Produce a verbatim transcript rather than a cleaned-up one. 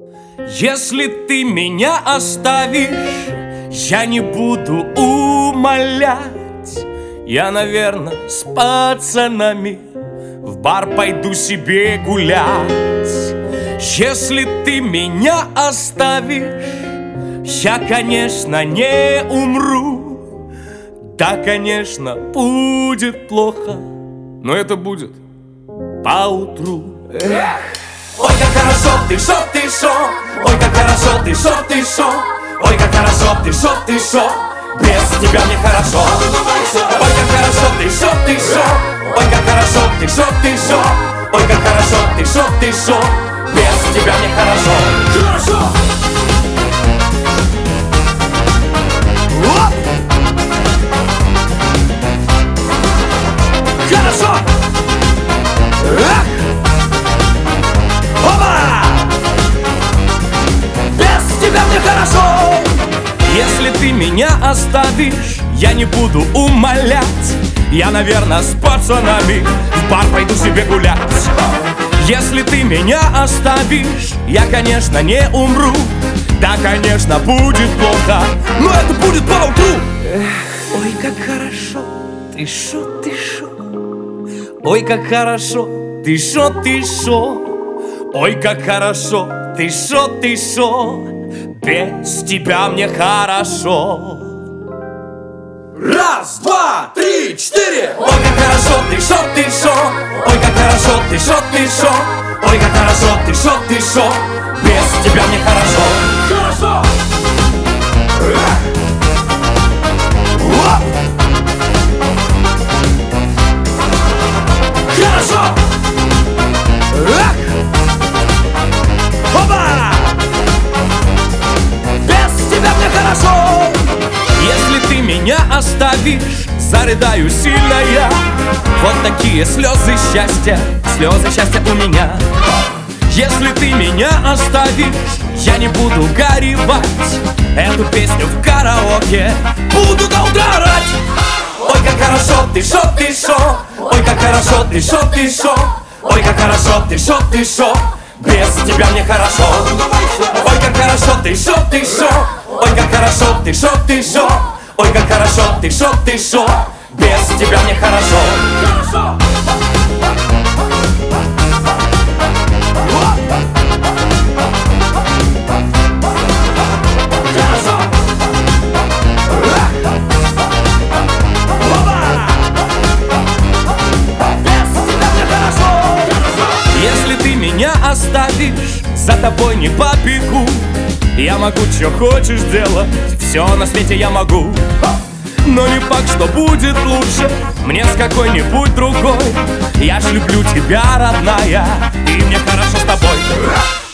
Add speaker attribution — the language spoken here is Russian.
Speaker 1: Если ты меня оставишь, я не буду умолять. Я, наверное, с пацанами в бар пойду себе гулять. Если ты меня оставишь, я, конечно, не умру. Да, конечно, будет плохо, но это будет поутру. Эх. Ой, как хорошо ты, шо, ты, шо. Ой, как хорошо ты, шо, ты, шо. Ой, как хорошо ты, шо, ты, шо. Без тебя мне хорошо. Ой, как хорошо ты, шо, ты, шо. Ой, как хорошо ты, шо, ты, шо. Ой, как хорошо ты, шо, ты, шо. Без тебя мне хорошо. Хорошо. Оп! Хорошо. Эх! Опа! Без тебя мне хорошо. Если ты меня оставишь, я не буду умолять. Я, наверное, с пацанами в бар пойду себе гулять. Если ты меня оставишь, я, конечно, не умру. Да, конечно, будет плохо, но это будет поутру. Ой, как хорошо, ты шо, ты шо. Ой, как хорошо, ты шо, ты шо. Ой, как хорошо, ты шо, ты шо. Без тебя мне хорошо. Раз, два, три, четыре. Ой, как хорошо, ты шо, ты шо. Ой, как хорошо, ты шо, ты шо. Ой, как хорошо, ты шо, ты шо. Без тебя мне хорошо. Хорошо. Хорошо. Опа! Без тебя мне хорошо. Если ты меня оставишь, зарыдаю сильно я. Вот такие слезы счастья, слезы счастья у меня. Если ты меня оставишь, я не буду горевать. Эту песню в караоке буду до утра орать. Ой, как хорошо ты шо, ты шо. Ой, как хорошо ты шо, ты шо. Ой, как хорошо ты шо, ты шо. Без тебя мне хорошо. Ой, как хорошо ты шо, ты шо. Ой, как хорошо ты шо, ты шо. Ой, как хорошо ты шо, ты шо. Без тебя мне хорошо. Хорошо. Если ты меня оставишь, за тобой не побегу. Я могу, что хочешь делать, все на свете я могу. Но не факт, что будет лучше мне с какой-нибудь другой. Я ж люблю тебя, родная, и мне хорошо с тобой.